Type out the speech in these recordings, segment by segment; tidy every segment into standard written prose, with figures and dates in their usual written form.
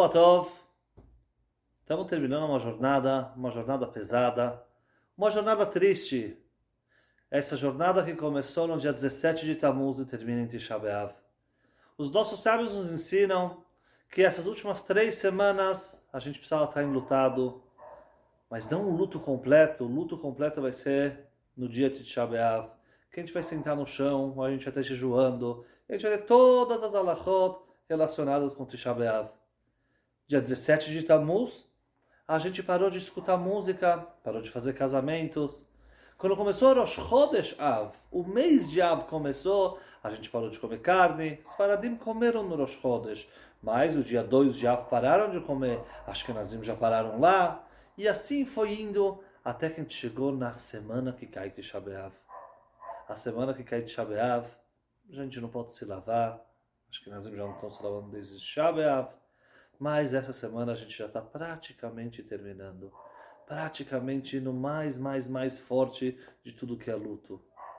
Shavua Tov. Estamos terminando uma jornada pesada, uma jornada triste. Essa jornada que começou no dia 17 de Tammuz e termina em Tisha B'Av. Os nossos sábios nos ensinam que essas últimas 3 semanas a gente precisava estar enlutado, mas não um luto completo. O luto completo vai ser no dia de Tisha B'Av, que a gente vai sentar no chão, a gente vai estar jejuando, a gente vai ter todas as halachot relacionadas com Tisha B'Av. Dia 17 de Tammuz, a gente parou de escutar música, parou de fazer casamentos. Quando começou Rosh Chodesh Av, o mês de Av começou, a gente parou de comer carne. Os Faradim comeram no Rosh Chodesh, mas o dia 2 de Av pararam de comer, acho que os Ashkenazim já pararam lá. E assim foi indo, até que a gente chegou na semana que cai Tisha B'Av. A semana que cai Tisha B'Av, a gente não pode se lavar, acho que os Ashkenazim já não estão se lavando desde Tisha B'Av. Mas essa semana a gente já está praticamente terminando. Praticamente no mais forte de tudo que é luto.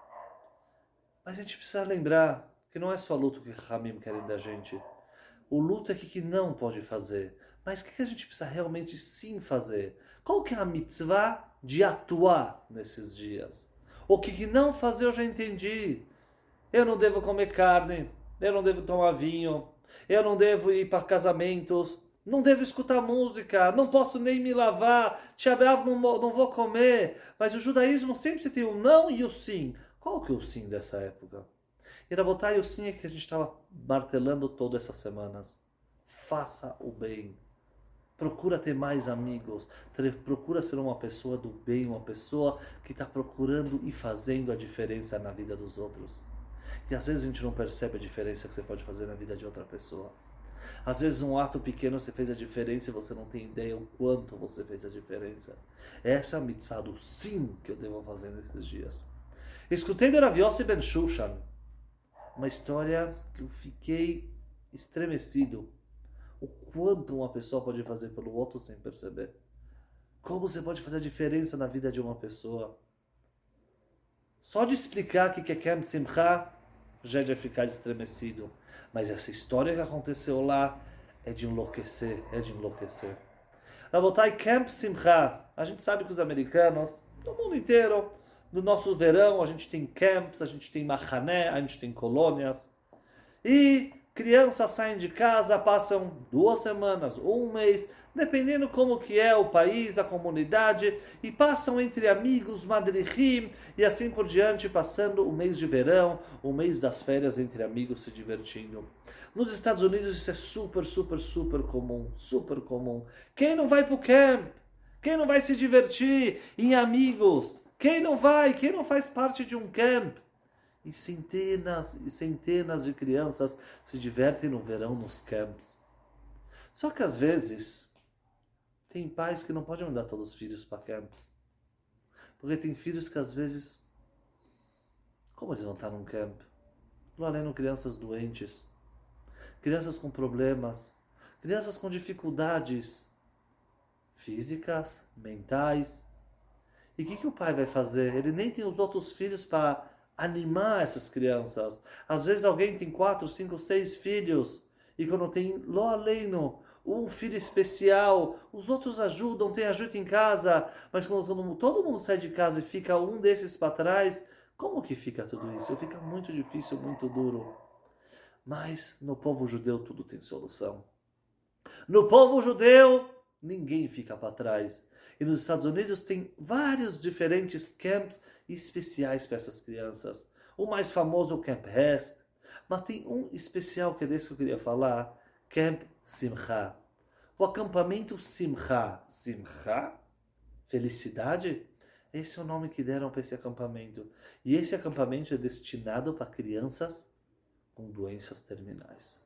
Mas a gente precisa lembrar que não é só luto que Ramim querem da gente. O luto é que não pode fazer. Mas o que a gente precisa realmente sim fazer? Qual que é a mitzvah de atuar nesses dias? O que não fazer eu já entendi. Eu não devo comer carne, eu não devo tomar vinho, eu não devo ir para casamentos, não devo escutar música, não posso nem me lavar, Tisha B'Av não vou comer. Mas o judaísmo sempre tem o não e o sim. Qual que é o sim dessa época? E Rabotai, o sim é que a gente estava martelando todas essas semanas. Faça o bem. Procura ter mais amigos. Procura ser uma pessoa do bem, uma pessoa que está procurando e fazendo a diferença na vida dos outros. E às vezes a gente não percebe a diferença que você pode fazer na vida de outra pessoa. Às vezes um ato pequeno você fez a diferença e você não tem ideia o quanto você fez a diferença. Essa é a mitzvah do sim que eu devo fazer nesses dias. Escutei do Rav Yossi Ben Shushan uma história que eu fiquei estremecido. O quanto uma pessoa pode fazer pelo outro sem perceber. Como você pode fazer a diferença na vida de uma pessoa. Só de explicar que é Kem Simcha já é de ficar estremecido. Mas essa história que aconteceu lá é de enlouquecer, Rabotai, Camp Simcha. A gente sabe que os americanos, no mundo inteiro, no nosso verão, a gente tem camps, a gente tem machané, a gente tem colônias. E crianças saem de casa, passam 2 semanas ou 1 mês, dependendo como que é o país, a comunidade, e passam entre amigos, madrichim, e assim por diante, passando o mês de verão, o mês das férias entre amigos, se divertindo. Nos Estados Unidos isso é super comum. Quem não vai pro camp? Quem não vai se divertir em amigos? Quem não faz parte de um camp? E centenas de crianças se divertem no verão nos camps. Só que às vezes tem pais que não podem mandar todos os filhos para camps. Porque tem filhos que às vezes, como eles vão estar num camp? Não além de crianças doentes, crianças com problemas, crianças com dificuldades físicas, mentais. E o que o pai vai fazer? Ele nem tem os outros filhos para animar essas crianças. Às vezes alguém tem 4, 5, 6 filhos e quando tem lo aleino, um filho especial, os outros ajudam, tem ajuda em casa, mas quando todo mundo sai de casa e fica um desses para trás, como que fica tudo isso? Fica muito difícil, muito duro. Mas no povo judeu tudo tem solução. No povo judeu ninguém fica para trás. E nos Estados Unidos tem vários diferentes camps especiais para essas crianças. O mais famoso é o Camp Hesp, mas tem um especial que é desse que eu queria falar, Camp Simcha. O acampamento Simcha. Simcha? Felicidade? Esse é o nome que deram para esse acampamento. E esse acampamento é destinado para crianças com doenças terminais.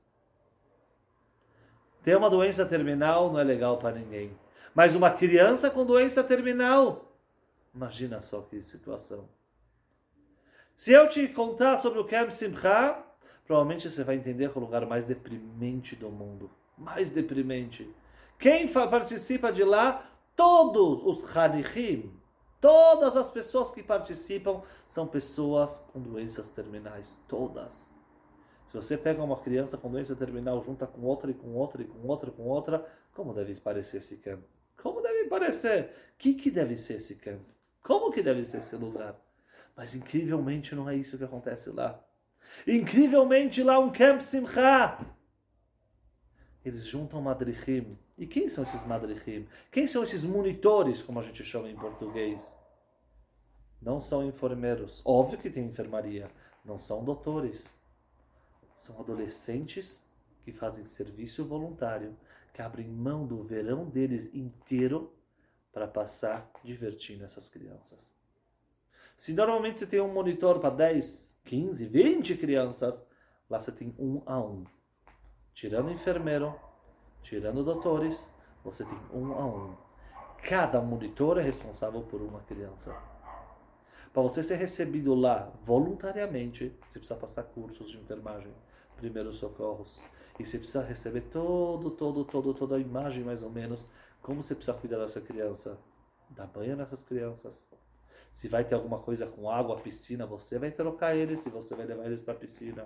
Ter uma doença terminal não é legal para ninguém. Mas uma criança com doença terminal, imagina só que situação. Se eu te contar sobre o Camp Simcha, provavelmente você vai entender que é o lugar mais deprimente do mundo. Mais deprimente. Quem participa de lá? Todos os Hanichim. Todas as pessoas que participam são pessoas com doenças terminais. Todas. Se você pega uma criança com doença terminal, junta com outra e com outra e com outra e com outra, como deve parecer esse campo? Como deve parecer? O que deve ser esse campo? Como que deve ser esse lugar? Mas incrivelmente não é isso que acontece lá. Incrivelmente lá um camp simcha. Eles juntam madrichim. E quem são esses madrichim? Quem são esses monitores, como a gente chama em português? Não são enfermeiros. Óbvio que tem enfermaria. Não são doutores. São adolescentes que fazem serviço voluntário, que abrem mão do verão deles inteiro para passar divertindo essas crianças. Se normalmente você tem um monitor para 10, 15, 20 crianças, lá você tem 1 a 1. Tirando enfermeiro, tirando doutores, você tem 1 a 1. Cada monitor é responsável por uma criança. Para você ser recebido lá voluntariamente, você precisa passar cursos de enfermagem, primeiros socorros. E você precisa receber toda a imagem, mais ou menos, como você precisa cuidar dessa criança. Dar banho nessas crianças. Se vai ter alguma coisa com água, piscina, você vai trocar eles, se você vai levar eles para a piscina.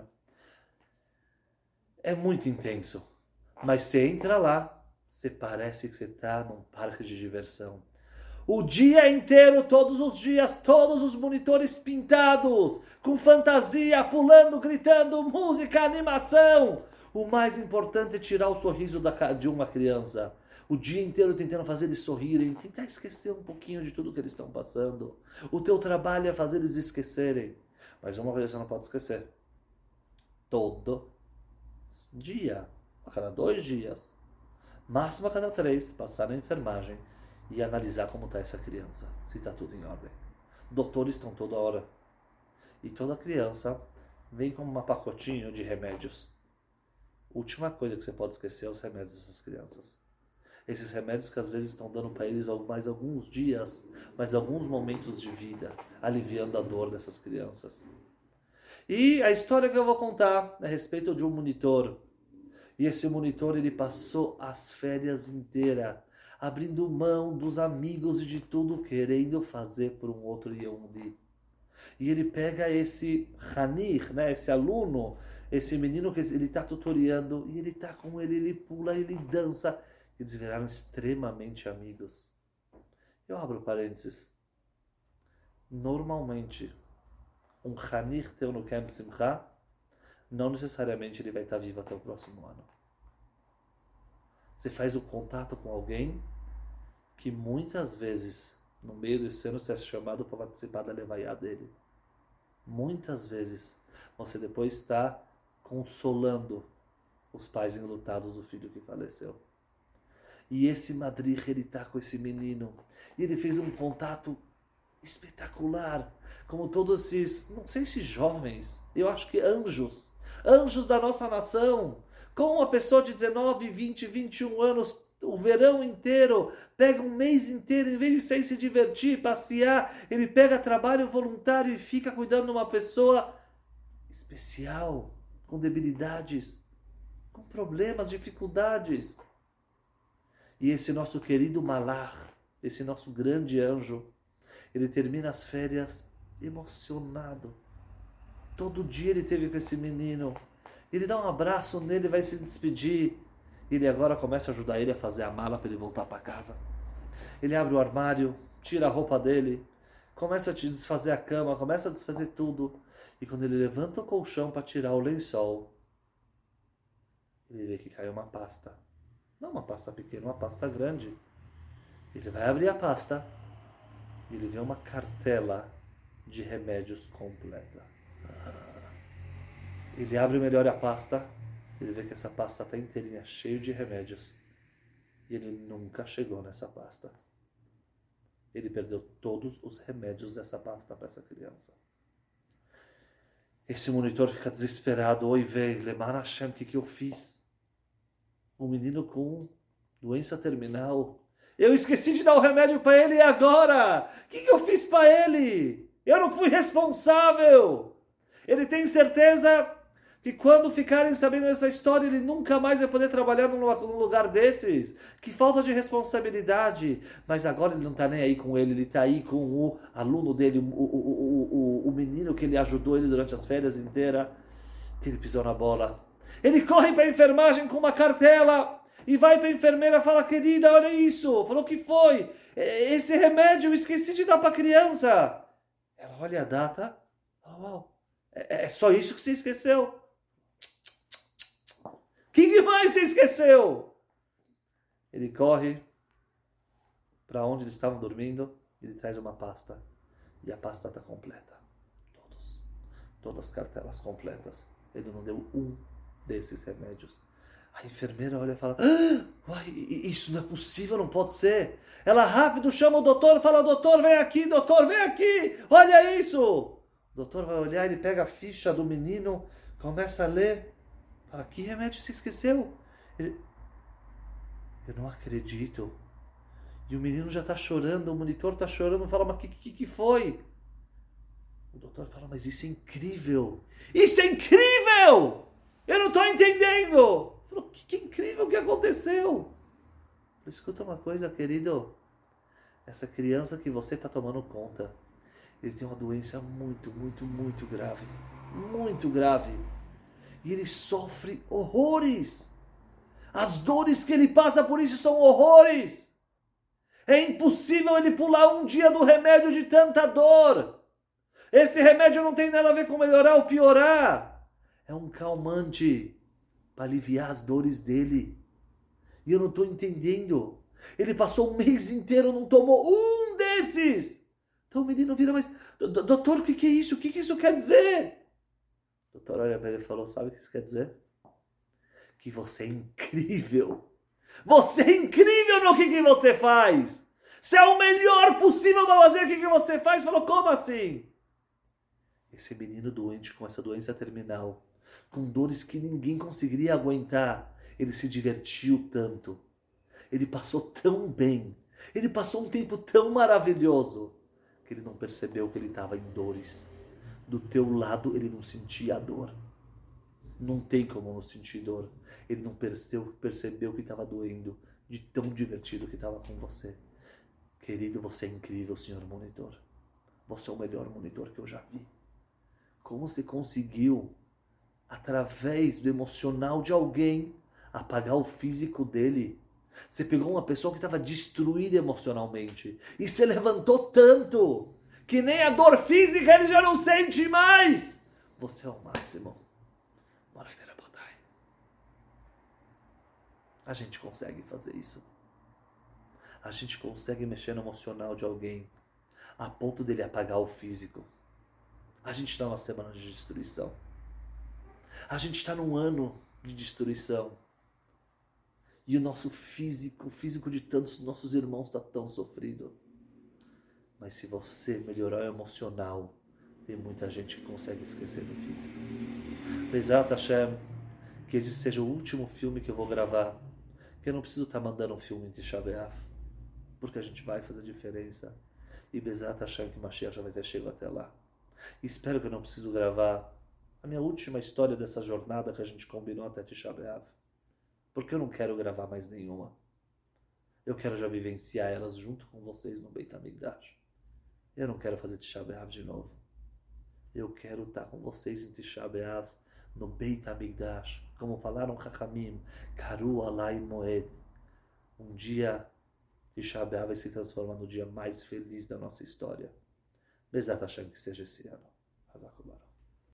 É muito intenso. Mas você entra lá, você parece que você está num parque de diversão. O dia inteiro, todos os dias, todos os monitores pintados, com fantasia, pulando, gritando, música, animação. O mais importante é tirar o sorriso de uma criança. O dia inteiro tentando fazer eles sorrirem, tentar esquecer um pouquinho de tudo que eles estão passando. O teu trabalho é fazer eles esquecerem. Mas uma coisa você não pode esquecer. Todo dia, a cada 2 dias, máximo a cada 3, passar na enfermagem e analisar como está essa criança, se está tudo em ordem. Doutores estão toda hora. E toda criança vem com um pacotinho de remédios. Última coisa que você pode esquecer é os remédios dessas crianças. Esses remédios que às vezes estão dando para eles mais alguns dias, mais alguns momentos de vida, aliviando a dor dessas crianças. E a história que eu vou contar é a respeito de um monitor. E esse monitor, ele passou as férias inteiras abrindo mão dos amigos e de tudo, querendo fazer por um outro Yehudi. E ele pega esse Hanir, né, esse aluno, esse menino que ele está tutoriando, e ele está com ele pula, ele dança. Eles viraram extremamente amigos. Eu abro parênteses. Normalmente, um Hanir teu no Camp Simcha, não necessariamente ele vai estar vivo até o próximo ano. Você faz o contato com alguém que muitas vezes, no meio desse ano, você é chamado para participar da levaiá dele. Muitas vezes, você depois está consolando os pais enlutados do filho que faleceu. E esse madrich, ele está com esse menino. E ele fez um contato espetacular. Como todos esses, não sei se jovens, eu acho que anjos. Anjos da nossa nação. Com uma pessoa de 19, 20, 21 anos, o verão inteiro, pega um mês inteiro, em vez de sair se divertir, passear, ele pega trabalho voluntário e fica cuidando de uma pessoa especial, com debilidades, com problemas, dificuldades. E esse nosso querido Malach, esse nosso grande anjo, ele termina as férias emocionado. Todo dia ele teve com esse menino. Ele dá um abraço nele, vai se despedir. Ele agora começa a ajudar ele a fazer a mala para ele voltar para casa. Ele abre o armário, tira a roupa dele, começa a desfazer a cama, começa a desfazer tudo. E quando ele levanta o colchão para tirar o lençol, ele vê que caiu uma pasta. Não uma pasta pequena, uma pasta grande. Ele vai abrir a pasta e ele vê uma cartela de remédios completa. Ele abre melhor a pasta, ele vê que essa pasta está inteirinha, cheia de remédios. E ele nunca chegou nessa pasta. Ele perdeu todos os remédios dessa pasta para essa criança. Esse monitor fica desesperado. Oi, velho, Lemar Hashem, o que eu fiz? Um menino com doença terminal. Eu esqueci de dar o remédio para ele e agora? O que eu fiz para ele? Eu não fui responsável. Ele tem certeza que quando ficarem sabendo essa história, ele nunca mais vai poder trabalhar num lugar desses. Que falta de responsabilidade. Mas agora ele não está nem aí com ele está aí com o aluno dele, o menino que ele ajudou ele durante as férias inteiras. que ele pisou na bola. Ele corre para a enfermagem com uma cartela e vai para a enfermeira e fala, querida, olha isso. Falou, o que foi? Esse remédio eu esqueci de dar para a criança. Ela olha a data. Uau, é só isso que você esqueceu? O que mais você esqueceu? Ele corre para onde eles estavam dormindo. Ele traz uma pasta. E a pasta está completa. Todas as cartelas completas. Ele não deu um desses remédios. A enfermeira olha e fala, uai, isso não é possível, não pode ser. Ela rápido chama o doutor e fala, doutor, vem aqui, olha isso. O doutor vai olhar, ele pega a ficha do menino, começa a ler, fala, que remédio você esqueceu? Ele, eu não acredito. E o menino já está chorando, o monitor está chorando, fala, mas que foi? O doutor fala, mas isso é incrível. Isso é incrível! Eu não estou entendendo. Falou, que incrível, o que aconteceu? Falei, escuta uma coisa, querido. Essa criança que você está tomando conta, ele tem uma doença muito, muito, muito grave. Muito grave. E ele sofre horrores. As dores que ele passa por isso são horrores. É impossível ele pular um dia do remédio de tanta dor. Esse remédio não tem nada a ver com melhorar ou piorar. É um calmante para aliviar as dores dele. E eu não estou entendendo. Ele passou um mês inteiro, não tomou um desses. Então o menino vira, mas doutor, o que é isso? O que isso quer dizer? O doutor olha para ele e falou, sabe o que isso quer dizer? Que você é incrível. Você é incrível no que você faz. Você é o melhor possível para fazer o que você faz. Falou, como assim? Esse menino doente com essa doença terminal, com dores que ninguém conseguiria aguentar, ele se divertiu tanto. Ele passou tão bem. Ele passou um tempo tão maravilhoso que ele não percebeu que ele estava em dores. Do teu lado ele não sentia a dor. Não tem como não sentir dor. Ele não percebeu que estava doendo, de tão divertido que estava com você. Querido, você é incrível, senhor monitor. Você é o melhor monitor que eu já vi. Como você conseguiu, através do emocional de alguém, apagar o físico dele? Você pegou uma pessoa que estava destruída emocionalmente e se levantou tanto que nem a dor física ele já não sente mais. Você é o máximo. A gente consegue fazer isso. A gente consegue mexer no emocional de alguém a ponto dele apagar o físico. A gente está numa semana de destruição. A gente está num ano de destruição. E o nosso físico, o físico de tantos nossos irmãos está tão sofrido. Mas se você melhorar o emocional, tem muita gente que consegue esquecer do físico. Bezat Hashem, que esse seja o último filme que eu vou gravar. Que eu não preciso estar mandando um filme de Tisha B'Av, porque a gente vai fazer diferença. E Bezat Hashem, que Mashiach já vai ter chegado até lá. E espero que eu não preciso gravar a minha última história dessa jornada que a gente combinou até Tisha B'Av, porque eu não quero gravar mais nenhuma. Eu quero já vivenciar elas junto com vocês no Beit HaMikdash. Eu não quero fazer Tisha B'Av de novo. Eu quero estar com vocês em Tisha B'Av, no Beit HaMikdash. Como falaram Chachamim, Karu Alai Moed. Um dia, Tisha B'Av vai se transformar no dia mais feliz da nossa história. Bezat Hashem, que seja esse ano. Hazak Baruch.